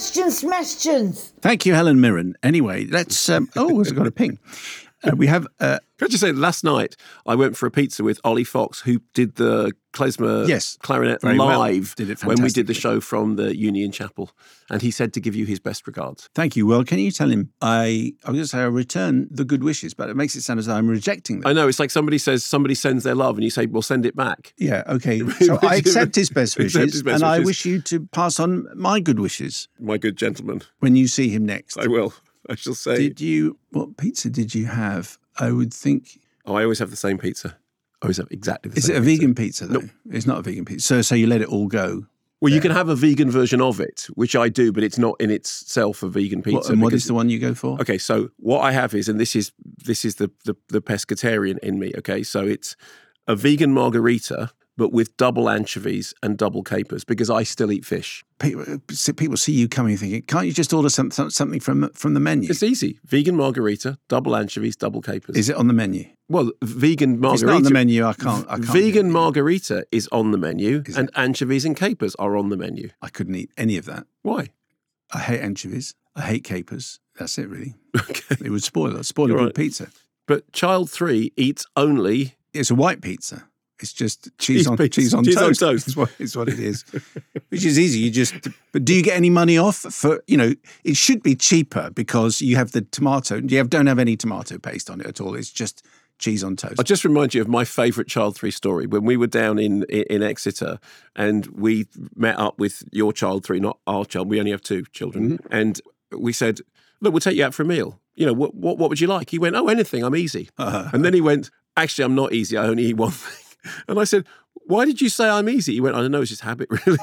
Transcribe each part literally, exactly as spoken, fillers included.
Questions, questions. Thank you, Helen Mirren. Anyway, let's... Um, oh, I've got a ping. Uh, we have... Uh, Can I just say, last night I went for a pizza with Ollie Fox, who did the klezmer yes, clarinet very live well. Did it when we did the show from the Union Chapel. And he said to give you his best regards. Thank you. Well, can you tell him I, I was going to say I return the good wishes, but it makes it sound as though I'm rejecting them. I know. It's like somebody says, somebody sends their love and you say, well, send it back. Yeah, okay. So I accept his best wishes his best and wishes. I wish you to pass on my good wishes. My good gentleman. When you see him next. I will. I shall say. Did you, what pizza did you have? I would think... Oh, I always have the same pizza. I always have exactly the Is same it a pizza. vegan pizza, though? Nope. It's not a vegan pizza. So so you let it all go. Well, there. you can have a vegan version of it, which I do, but it's not in itself a vegan pizza. What, and what because- is the one you go for? Okay, so what I have is, and this is this is the, the the pescatarian in me. Okay, so it's a vegan margarita, but with double anchovies and double capers, because I still eat fish. People, people see you coming thinking, can't you just order some, some, something from from the menu? It's easy. Vegan margarita, double anchovies, double capers. Is it on the menu? Well, vegan margarita. If it's not on the menu, I can't. I can't vegan get it. margarita is on the menu, Is and it? anchovies and capers are on the menu. I couldn't eat any of that. Why? I hate anchovies. I hate capers. That's it, really. Okay. It would spoil it. Spoil a You're good right. pizza. But child three eats only. It's a white pizza. It's just cheese, Cheese on pizza. cheese on Cheese on toast. toast. Is what, is what it is. Which is easy. You just. But do you get any money off for? You know, it should be cheaper because you have the tomato. You have, don't have any tomato paste on it at all. It's just cheese on toast. I'll just remind you of my favourite child three story when we were down in, in in Exeter and we met up with your child three, not our child. We only have two children, Mm-hmm. and we said, "Look, we'll take you out for a meal. You know, what what, what would you like?" He went, "Oh, anything. I'm easy." Uh, And then he went, "Actually, I'm not easy. I only eat one thing." And I said, "Why did you say I'm easy?" He went, "I don't know. It's just habit, really."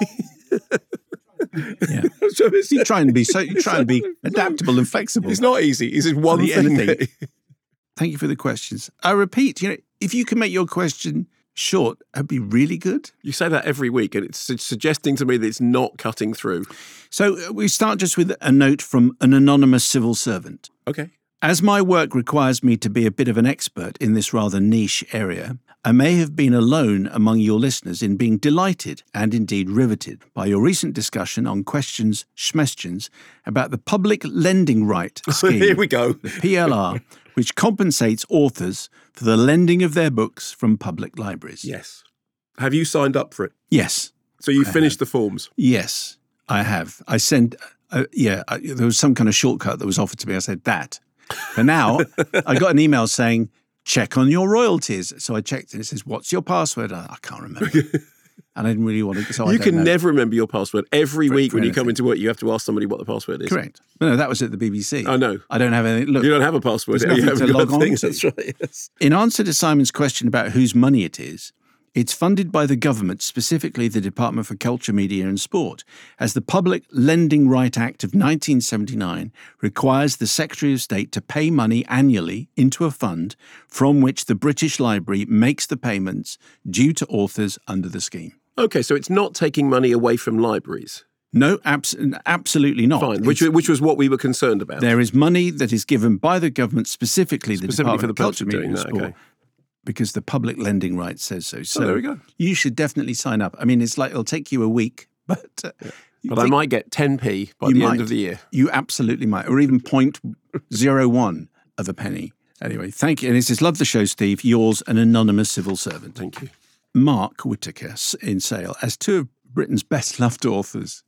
yeah. You try and be so. You try and be adaptable and flexible. It's not easy. It's just one Eat thing. anything. Thank you for the questions. I repeat, you know, if you can make your question short, that'd be really good. You say that every week, and it's su- suggesting to me that it's not cutting through. So uh, we start just with a note from an anonymous civil servant. Okay. As my work requires me to be a bit of an expert in this rather niche area, I may have been alone among your listeners in being delighted and indeed riveted by your recent discussion on questions, schmestions, about the public lending right scheme, Here we go. the P L R, which compensates authors for the lending of their books from public libraries. Yes. Have you signed up for it? Yes, So you finished the forms? yes, I have. I sent, uh, yeah, I, there was some kind of shortcut that was offered to me. I said, that. But now I got an email saying, check on your royalties. So I checked and it says, what's your password? I, I can't remember. And I didn't really want to. So I You don't can know. never remember your password. Every For- week for when you come anything. into work, you have to ask somebody what the password is. Correct. No, that was at the B B C. I know. I don't have anything. Look, You don't have a password. There's You nothing haven't to got log a on thing. to. That's right, yes. in answer to Simon's question about whose money it is, it's funded by the government, specifically the Department for Culture, Media and Sport, as the Public Lending Right Act of nineteen seventy-nine requires the Secretary of State to pay money annually into a fund from which the British Library makes the payments due to authors under the scheme. Okay, so it's not taking money away from libraries. No, abs- absolutely not. Fine, which, It's- which was what we were concerned about. there is money that is given by the government, specifically the Specifically Department for the of Culture, purpose of Media and doing that, Sport, okay. because the public lending right says so. So there we go. You should definitely sign up. I mean, it's like it'll take you a week, but uh, you But I think- might get ten p by You the might. end of the year. You absolutely might, or even point zero one of a penny. Anyway, thank you. And it says, love the show, Steve. Yours, an anonymous civil servant. Thank you. Mark Whittaker in Sale, as two of Britain's best loved authors.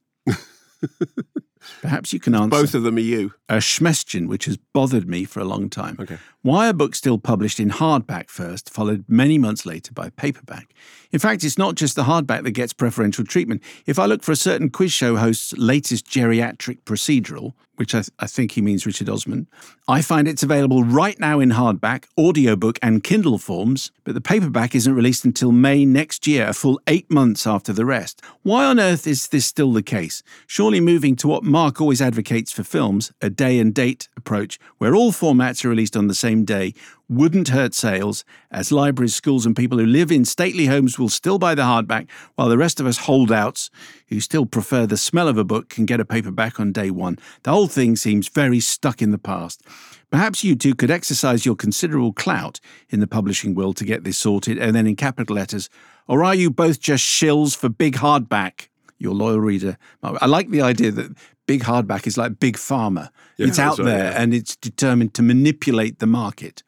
Perhaps you can answer Both of them are you. a schmestion which has bothered me for a long time. Okay. Why are books still published in hardback first, followed many months later by paperback? In fact, it's not just the hardback that gets preferential treatment. If I look for a certain quiz show host's latest geriatric procedural, which I, th- I think he means Richard Osman, I find it's available right now in hardback, audiobook and Kindle forms, but the paperback isn't released until May next year, a full eight months after the rest. Why on earth is this still the case? Surely moving to what Mark always advocates for films, a day and date approach, where all formats are released on the same day, wouldn't hurt sales, as libraries, schools and people who live in stately homes will still buy the hardback, while the rest of us holdouts, who still prefer the smell of a book, can get a paperback on day one. The whole thing seems very stuck in the past. Perhaps you two could exercise your considerable clout in the publishing world to get this sorted, and then in capital letters, or are you both just shills for big hardback? your loyal reader. I like the idea that big hardback is like big pharma. Yeah, it's out right, there yeah. and it's determined to manipulate the market.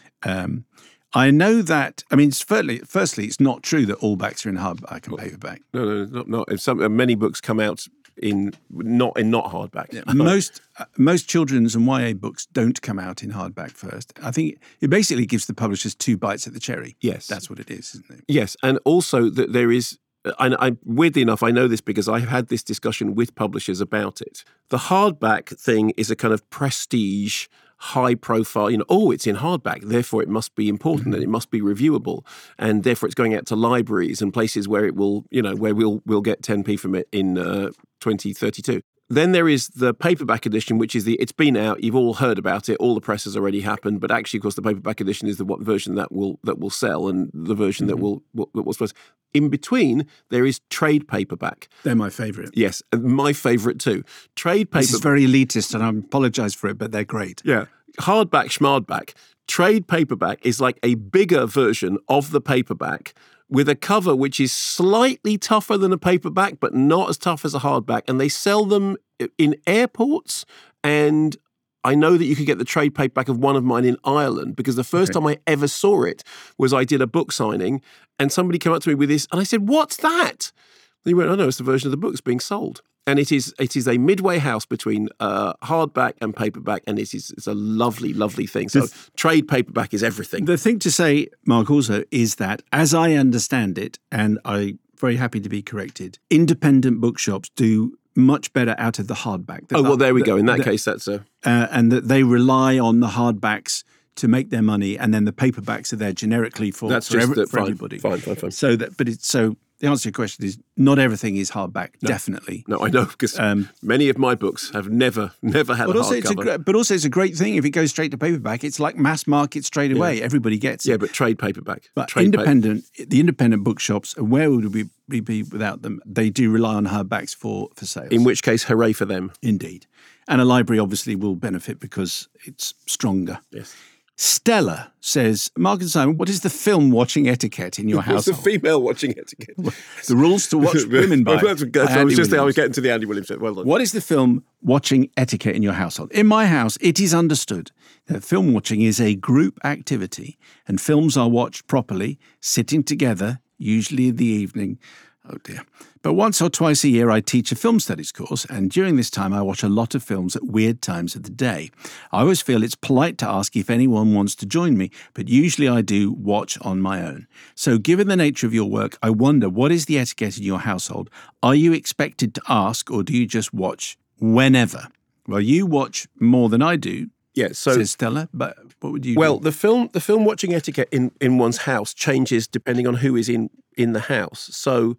Um, I know that, I mean, firstly, firstly, it's not true that all backs are in hardback and paperback. No, no, not, not. If some, many books come out in not in not hardback. Yeah, most uh, most children's and Y A books don't come out in hardback first. I think it basically gives the publishers two bites at the cherry. Yes. That's what it is, isn't it? Yes, and also that there is, and I, weirdly enough, I know this because I've had this discussion with publishers about it. The hardback thing is a kind of prestige, high profile, you know, oh, it's in hardback, therefore it must be important mm-hmm. and it must be reviewable, and therefore it's going out to libraries and places where it will, you know, where we'll we'll get ten p from it in uh, twenty thirty-two. Then there is the paperback edition, which is the, it's been out, you've all heard about it, all the press has already happened, but actually, of course, the paperback edition is the what version that will that will sell and the version mm-hmm. that will that will supposed. In between, there is trade paperback. They're my favourite. Yes, my favourite too. Trade paperback. This is very elitist, and I apologise for it, but they're great. Yeah, hardback, schmardback. Trade paperback is like a bigger version of the paperback, with a cover which is slightly tougher than a paperback, but not as tough as a hardback. And they sell them in airports. And I know that you could get the trade paperback of one of mine in Ireland, because the first okay. time I ever saw it was I did a book signing and somebody came up to me with this and I said, "What's that?" And he went, "Oh no, it's the version of the book's being sold." And it is it is a midway house between uh, hardback and paperback, and it is it's a lovely, lovely thing. So th- trade paperback is everything. The thing to say, Mark, also is that, as I understand it, and I'm very happy to be corrected, independent bookshops do much better out of the hardback. Oh, well, there we the, go. In that the, case, that's a... Uh, and that they rely on the hardbacks to make their money, and then the paperbacks are there generically for, that's for, just every, the, for fine, everybody. Fine, fine, fine. So that, but it's so... The answer to your question is not everything is hardback, no. definitely. No, I know, because um, many of my books have never, never had but a also it's hardcover. a, but also it's a great thing if it goes straight to paperback. It's like mass market straight away. Yeah. Everybody gets it. Yeah, but trade paperback. But trade independent, paper. the independent bookshops, where would we, we be without them? They do rely on hardbacks for, for sales. In which case, hooray for them. Indeed. And a library obviously will benefit because it's stronger. Yes. Stella says, Mark and Simon, what is the film watching etiquette in your What's household? the female watching etiquette? The rules to watch women by. I was just there, I was getting to the Andy Williams. Well done. What is the film watching etiquette in your household? In my house, it is understood that film watching is a group activity, and films are watched properly, sitting together, usually in the evening. Oh dear. But once or twice a year, I teach a film studies course, and during this time, I watch a lot of films at weird times of the day. I always feel it's polite to ask if anyone wants to join me, but usually I do watch on my own. So given the nature of your work, I wonder, what is the etiquette in your household? Are you expected to ask, or do you just watch whenever? Well, you watch more than I do, yeah, so, says Stella, but what would you well, do? the film the film watching etiquette in, in one's house changes depending on who is in, in the house. So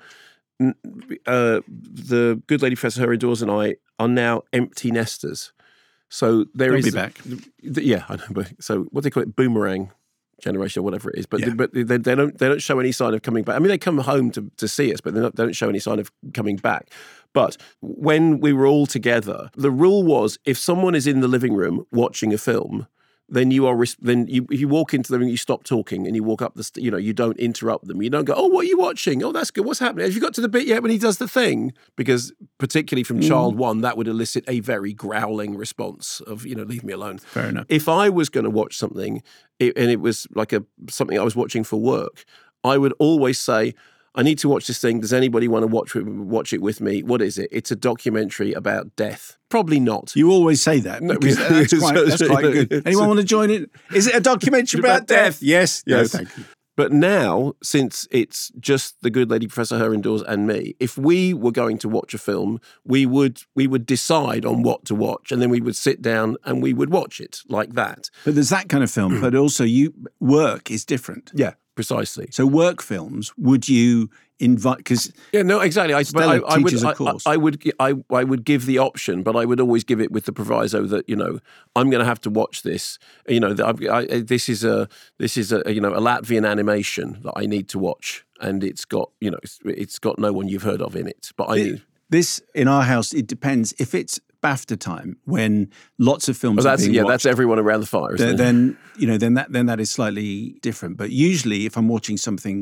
uh, the good lady Professor Her indoors and I are now empty nesters. So there They'll is be back. The, yeah, I know. But so what do they call it? Boomerang generation or whatever it is. But yeah. but they, they don't they don't show any sign of coming back. I mean, they come home to, to see us, but they don't, they don't show any sign of coming back. But when we were all together, the rule was if someone is in the living room watching a film, then you are then you if you walk into the room, you stop talking and you walk up the st- you know you don't interrupt them. You don't go, "Oh, what are you watching? Oh, that's good. What's happening? Have you got to the bit yet when he does the thing?" Because particularly from mm. child one, that would elicit a very growling response of you know, "Leave me alone." Fair enough. If I was going to watch something it, and it was like a something I was watching for work, I would always say, I need to watch this thing. Does anybody want to watch watch it with me? What is it? It's a documentary about death. Probably not. You always say that. No, because that's, quite, that's quite good. Anyone want to join it? Is it a documentary about, about death? death? Yes. Yes. No, thank you. But now, since it's just the good lady Professor Her indoors and me, if we were going to watch a film, we would we would decide on what to watch, and then we would sit down and we would watch it like that. But there's that kind of film. But also, you work is different. Yeah. Precisely. So work films, would you invite? Because yeah, no, exactly. I, but I, I would, a I, course. I, I would, I, I would give the option, but I would always give it with the proviso that you know I'm going to have to watch this. You know, that I, I, this is a, this is a, you know, a Latvian animation that I need to watch, and it's got, you know, it's, it's got no one you've heard of in it. But I this, need this in our house. It depends if it's BAFTA time when lots of films. Well, that's are being yeah, watched, that's everyone around the fire. Isn't then, it? then you know, then that then that is slightly different. But usually, if I'm watching something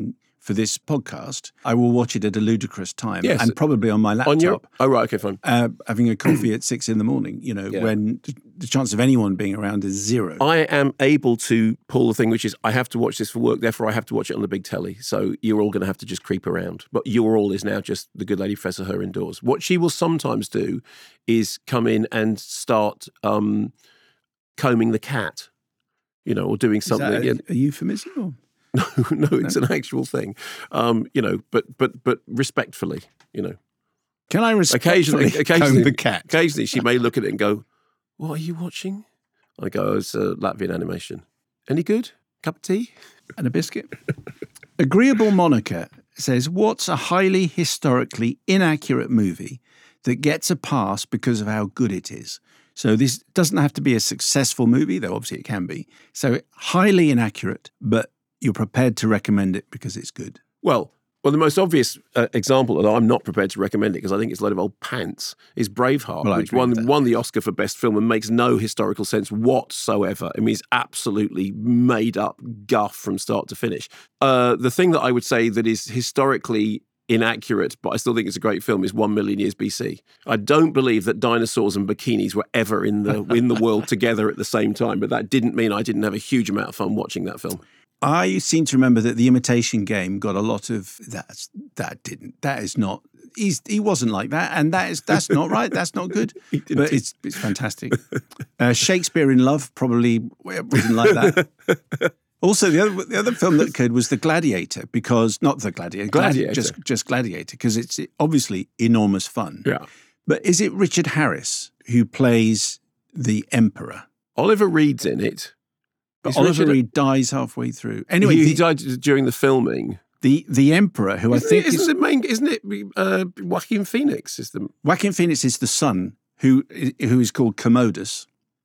for this podcast, I will watch it at a ludicrous time Yes. and probably on my laptop. On your, oh, right, okay, fine. Uh, having a coffee at six in the morning, you know, Yeah. when the chance of anyone being around is zero. I am able to pull the thing, which is I have to watch this for work, therefore I have to watch it on the big telly. So you're all going to have to just creep around. But you're all is now just the good lady Professor Her indoors. What she will sometimes do is come in and start um, combing the cat, you know, or doing something. Is that a, a euphemism? Or? No, no, it's an actual thing. Um, you know, but but but respectfully, you know. Can I respectfully Occasionally, occasionally, comb the cat? Occasionally, she may look at it and go, "What are you watching?" I go, oh, "It's a Latvian animation. Any good? Cup of tea and a biscuit." Agreeable Monica says, "What's a highly historically inaccurate movie that gets a pass because of how good it is?" So this doesn't have to be a successful movie, though obviously it can be. So highly inaccurate, but you're prepared to recommend it because it's good. Well, well, the most obvious uh, example, although I'm not prepared to recommend it because I think it's a load of old pants, is Braveheart, well, which won won the Oscar for Best Film and makes no historical sense whatsoever. I mean, it's absolutely made up guff from start to finish. Uh, the thing that I would say that is historically inaccurate, but I still think it's a great film, is One Million Years B C. I don't believe that dinosaurs and bikinis were ever in the in the world together at the same time, but that didn't mean I didn't have a huge amount of fun watching that film. I seem to remember that The Imitation Game got a lot of that. That didn't. That is not. He's he wasn't like that, and that is that's not right. That's not good. But it's it's fantastic. Uh, Shakespeare in Love probably wasn't like that. Also, the other the other film that could was The Gladiator, because not The Gladiator, Gladiator. just just Gladiator, because it's obviously enormous fun. Yeah. But is it Richard Harris who plays the Emperor? Oliver Reed's in it. But Is Oliver Richard- Reed dies halfway through. Anyway, he, he the, died during the filming. the the Emperor, who I Isn't think it, is isn't it main? Isn't it uh, Joaquin Phoenix? Is the Joaquin Phoenix is the son who who is called Commodus.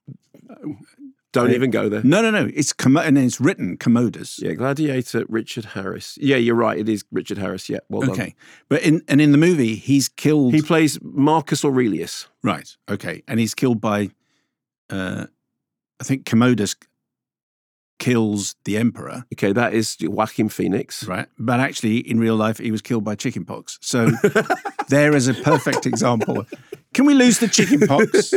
don't Uh, even go there. No, no, no. It's Com- and it's written Commodus. Yeah, Gladiator, Richard Harris. Yeah, you're right. It is Richard Harris. Yeah, well done. Okay, but in and in the movie he's killed. He plays Marcus Aurelius. Right. Okay, and he's killed by, uh, I think Commodus kills the Emperor. Okay, that is Joaquin Phoenix. Right, but actually in real life he was killed by chickenpox. So there is a perfect example. Can we lose the chickenpox?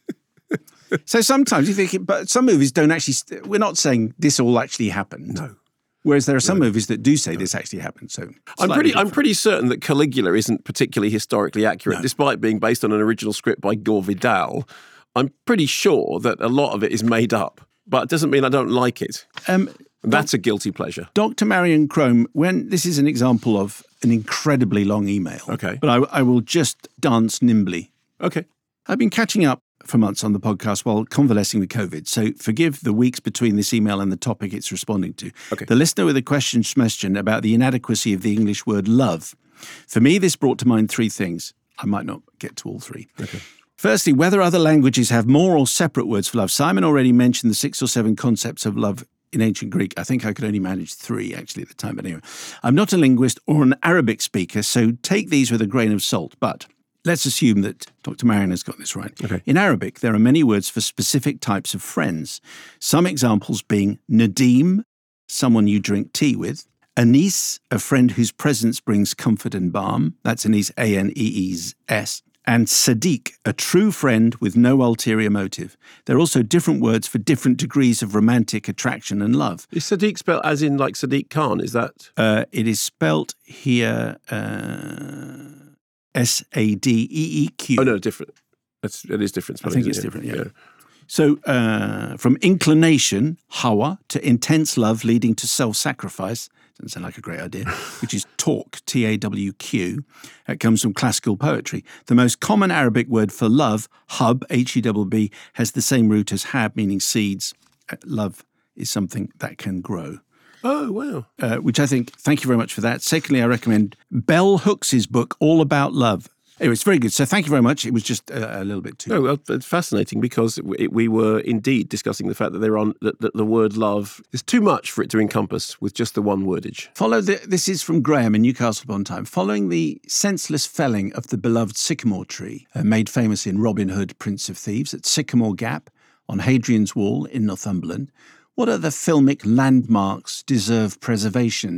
So sometimes you think, but some movies don't actually. St- we're not saying this all actually happened. No. Whereas there are some movies that do say this actually happened. So I'm slightly pretty. I'm different. pretty certain that Caligula isn't particularly historically accurate, No. despite being based on an original script by Gore Vidal. I'm pretty sure that a lot of it is made up, but it doesn't mean I don't like it. Um, That's a guilty pleasure. Doctor Marion Crome, when this is an example of an incredibly long email. Okay. But I, I will just dance nimbly. Okay. I've been catching up for months on the podcast while convalescing with COVID, so forgive the weeks between this email and the topic it's responding to. Okay. The listener with a question question about the inadequacy of the English word love. For me, this brought to mind three things. I might not get to all three. Okay. Firstly, whether other languages have more or separate words for love. Simon already mentioned the six or seven concepts of love in ancient Greek. I think I could only manage three, actually, at the time. But anyway, I'm not a linguist or an Arabic speaker, so take these with a grain of salt. But let's assume that Doctor Marion has got this right. Okay. In Arabic, there are many words for specific types of friends. Some examples being Nadim, someone you drink tea with. Anis, a friend whose presence brings comfort and balm. That's Anis, A N E E S. And Sadiq, a true friend with no ulterior motive. There are also different words for different degrees of romantic attraction and love. Is Sadiq spelled as in like Sadiq Khan? Is that? Uh, it is spelt here uh, S A D E E Q. Oh no, different. That's it is different. I spelling, think it's isn't it? different, yeah. So uh, from inclination, hawa, to intense love leading to self-sacrifice, doesn't sound like a great idea, which is talk, T A W Q. That comes from classical poetry. The most common Arabic word for love, hub, H E B B, has the same root as hab, meaning seeds. Uh, love is something that can grow. Oh wow. Uh, which I think, thank you very much for that. Secondly, I recommend Bell Hooks' book, All About Love. Anyway, it's very good. So thank you very much. It was just a, a little bit too... No, well, it's fascinating because it, we were indeed discussing the fact that they're on that, that the word love is too much for it to encompass with just the one wordage. Follow the, this is from Graham in Newcastle upon Tyne. Following the senseless felling of the beloved sycamore tree, uh, made famous in Robin Hood, Prince of Thieves, at Sycamore Gap on Hadrian's Wall in Northumberland, what other filmic landmarks deserve preservation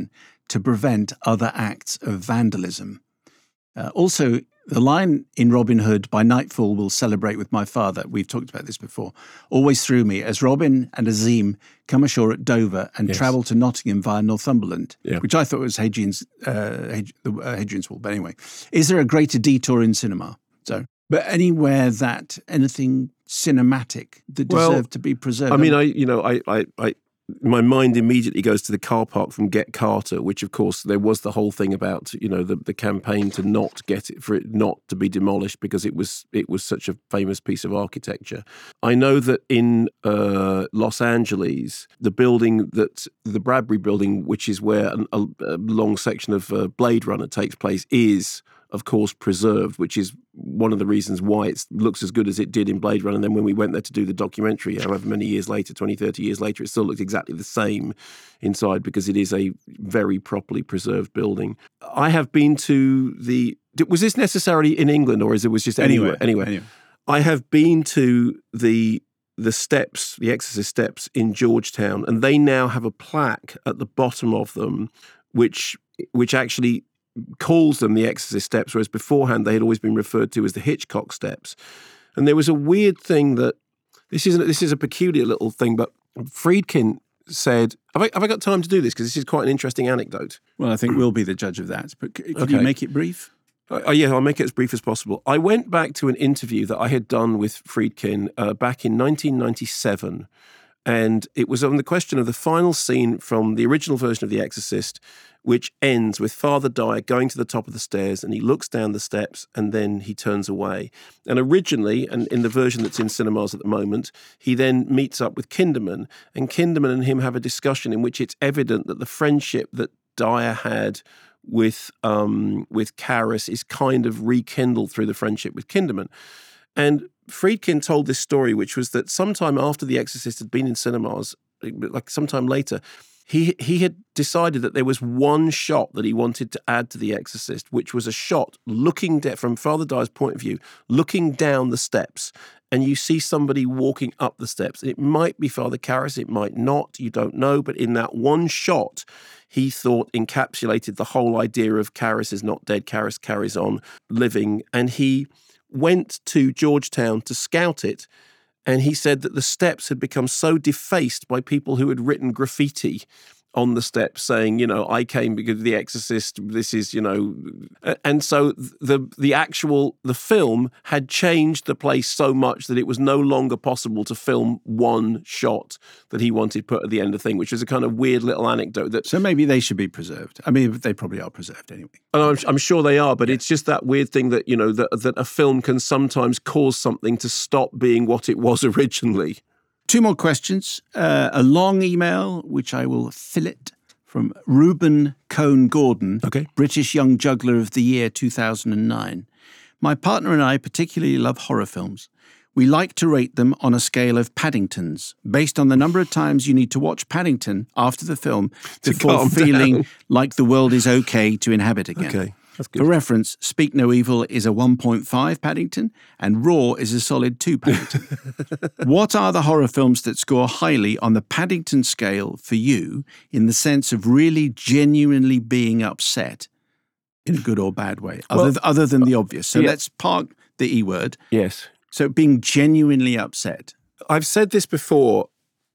to prevent other acts of vandalism. Uh, also, the line in Robin Hood, "By nightfall we'll celebrate with my father," we've talked about this before, always threw me as Robin and Azim come ashore at Dover and Yes. travel to Nottingham via Northumberland, Yeah. which I thought was Hadrian's, uh, Had- the, uh, Hadrian's Wall. But anyway, is there a greater detour in cinema? So, but anywhere that anything cinematic that Well, deserved to be preserved? I mean, I you know, I, I, I, my mind immediately goes to the car park from Get Carter, which of course there was the whole thing about, you know, the, the campaign to not get it, for it not to be demolished because it was it was such a famous piece of architecture. I know that in uh, Los Angeles, the building that the Bradbury building, which is where an, a, a long section of uh, Blade Runner takes place, is of course preserved, which is one of the reasons why it looks as good as it did in Blade Runner. And then when we went there to do the documentary, however many years later, twenty, thirty years later, it still looked exactly the same inside because it is a very properly preserved building. I have been to the... Was this necessarily in England or is it was just anywhere? Anywhere. Anywhere. anywhere. I have been to the the steps, the Exorcist steps in Georgetown, and they now have a plaque at the bottom of them, which which actually calls them the Exorcist steps, whereas beforehand they had always been referred to as the Hitchcock steps. And there was a weird thing that this is this is a peculiar little thing, but Friedkin said, "Have I, have I got time to do this? Because this is quite an interesting anecdote." Well, I think we'll be the judge of that. But c- could Okay. you make it brief? Oh, yeah, I'll make it as brief as possible. I went back to an interview that I had done with Friedkin uh, back in nineteen ninety-seven, and it was on the question of the final scene from the original version of The Exorcist, which ends with Father Dyer going to the top of the stairs and he looks down the steps and then he turns away. And originally, and in the version that's in cinemas at the moment, he then meets up with Kinderman, and Kinderman and him have a discussion in which it's evident that the friendship that Dyer had with um, with Karras is kind of rekindled through the friendship with Kinderman. And Friedkin told this story, which was that sometime after The Exorcist had been in cinemas, like sometime later, he he had decided that there was one shot that he wanted to add to The Exorcist, which was a shot looking de- from Father Dyer's point of view, looking down the steps, and you see somebody walking up the steps. It might be Father Karras, it might not, you don't know, but in that one shot, he thought encapsulated the whole idea of Karras is not dead, Karras carries on living, and he went to Georgetown to scout it. And he said that the steps had become so defaced by people who had written graffiti on the steps saying, you know, I came because of The Exorcist, this is, you know, and so the the actual, the film had changed the place so much that it was no longer possible to film one shot that he wanted put at the end of the thing, which was a kind of weird little anecdote that... So maybe they should be preserved. I mean, they probably are preserved anyway. And I'm, I'm sure they are, but yeah. It's just that weird thing that, you know, that, that a film can sometimes cause something to stop being what it was originally. Two more questions. Uh, a long email, which I will fillet, from Reuben Cohn Gordon, okay. British Young Juggler of the Year two thousand nine. My partner and I particularly love horror films. We like to rate them on a scale of Paddingtons, based on the number of times you need to watch Paddington after the film before feeling down. like the world is okay to inhabit again. Okay. That's good. For reference, Speak No Evil is a one point five Paddington and Raw is a solid two Paddington. What are the horror films that score highly on the Paddington scale for you in the sense of really genuinely being upset in a good or bad way, other, Well, other than the obvious? So yeah. let's park the E word. Yes. So being genuinely upset. I've said this before.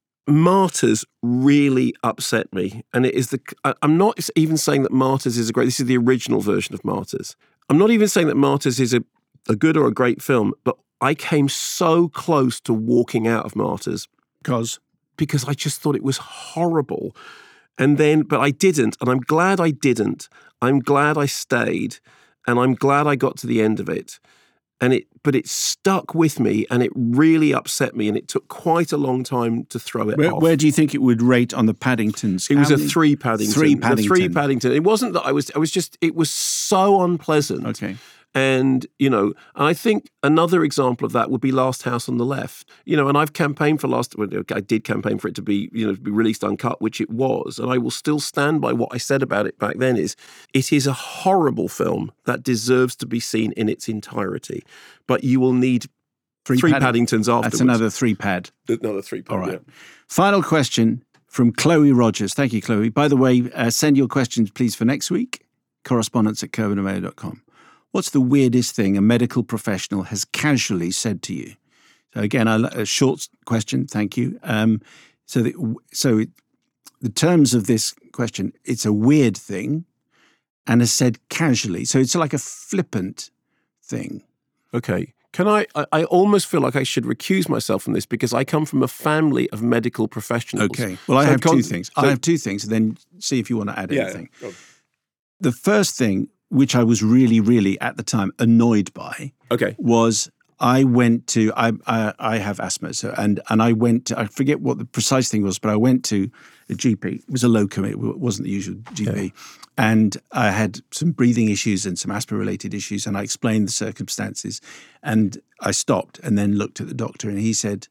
Martyrs really upset me. And it is the, I'm not even saying that Martyrs is a great, this is the original version of Martyrs. I'm not even saying that Martyrs is a, a good or a great film, but I came so close to walking out of Martyrs. Because? Because I just thought it was horrible. And then, but I didn't. And I'm glad I didn't. I'm glad I stayed. And I'm glad I got to the end of it. And it, but it stuck with me and it really upset me and it took quite a long time to throw it Where, off. where do you think it would rate on the Paddingtons? It was How a many? three Paddington. Three A Paddington. three Paddington. It wasn't that I was, I was just, it was so unpleasant. Okay. And, you know, and I think another example of that would be Last House on the Left. You know, and I've campaigned for Last, well, I did campaign for it to be, you know, to be released uncut, which it was. And I will still stand by what I said about it back then is it is a horrible film that deserves to be seen in its entirety. But you will need three, three Padding- Paddingtons afterwards. That's another three pad. Another three pad, All right. yeah. Final question from Chloe Rogers. Thank you, Chloe. By the way, uh, send your questions, please, for next week. Correspondence at coburn and mayo dot com. What's the weirdest thing a medical professional has casually said to you? So again, a short question. Thank you. Um, so, the, so the terms of this question, it's a weird thing, and is said casually. So it's like a flippant thing. Okay. Can I, I, I almost feel like I should recuse myself from this because I come from a family of medical professionals. Okay. Well, I so have con- two things. So, I have two things, and then see if you want to add yeah, anything. yeah. The first thing, which I was really, really, at the time, annoyed by, Okay. was I went to, I I, I have asthma, so and and I went to, I forget what the precise thing was, but I went to a G P. It was a locum, it wasn't the usual G P. Yeah. And I had some breathing issues and some asthma-related issues, and I explained the circumstances. And I stopped and then looked at the doctor, and he said,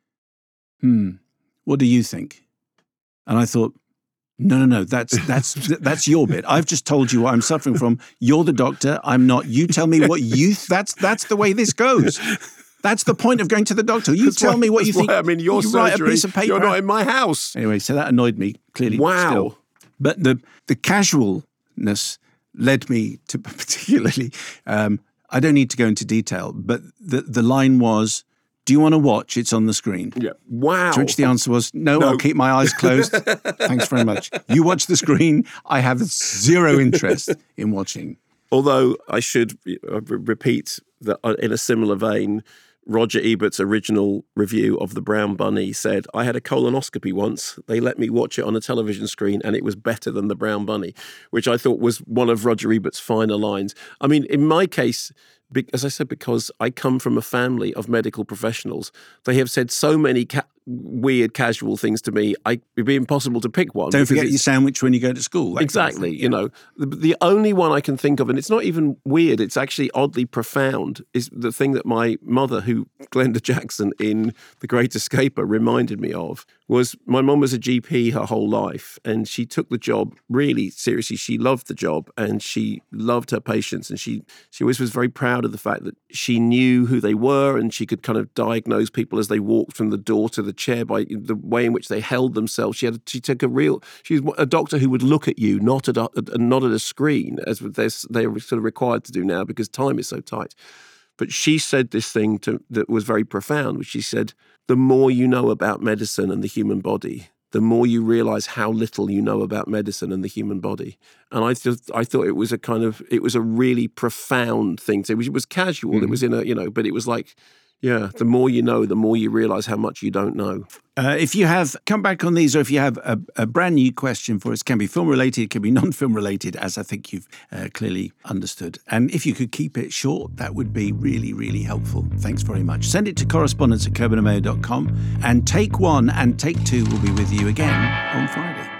hmm, what do you think? And I thought, no, no, no, that's that's that's your bit. I've just told you what I'm suffering from. You're the doctor. I'm not. You tell me what you. Th- that's that's the way this goes. That's the point of going to the doctor. You that's tell why, me what you think. I mean, your you surgery. Write a piece of paper. You're not in my house. Anyway, so that annoyed me clearly. Wow. Still. But the the casualness led me to particularly. Um, I don't need to go into detail, but the the line was, do you want to watch? It's on the screen. Yeah. Wow. To which the answer was, no, no. I'll keep my eyes closed. Thanks very much. You watch the screen. I have zero interest in watching. Although I should repeat that in a similar vein, Roger Ebert's original review of The Brown Bunny said, I had a colonoscopy once. They let me watch it on a television screen and it was better than The Brown Bunny, which I thought was one of Roger Ebert's finer lines. I mean, in my case, as I said, because I come from a family of medical professionals, they have said so many ca- weird, casual things to me, I, it'd be impossible to pick one. Don't forget your sandwich when you go to school. Exactly. Kind of thing, yeah. You know, the, the only one I can think of, and it's not even weird, it's actually oddly profound, is the thing that my mother, who Glenda Jackson in The Great Escaper reminded me of, was my mum was a G P her whole life, and she took the job really seriously. She loved the job, and she loved her patients, and she, she always was very proud of the fact that she knew who they were, and she could kind of diagnose people as they walked from the door to the chair by the way in which they held themselves. She had she took a real she was a doctor who would look at you, not at a, not at a screen, as they're, they're sort of required to do now because time is so tight. But she said this thing to, that was very profound, which she said, the more you know about medicine and the human body, the more you realize how little you know about medicine and the human body. And I just, I thought it was a kind of, it was a really profound thing to, it was casual. Mm-hmm. It was in a, you know, but it was like, yeah, the more you know, the more you realize how much you don't know. Uh, if you have, come back on these, or if you have a, a brand new question for us, can be film related, can be non-film related, as I think you've uh, clearly understood. And if you could keep it short, that would be really, really helpful. Thanks very much. Send it to correspondence at coburn and mayo dot com, and take one and take two will be with you again on Friday.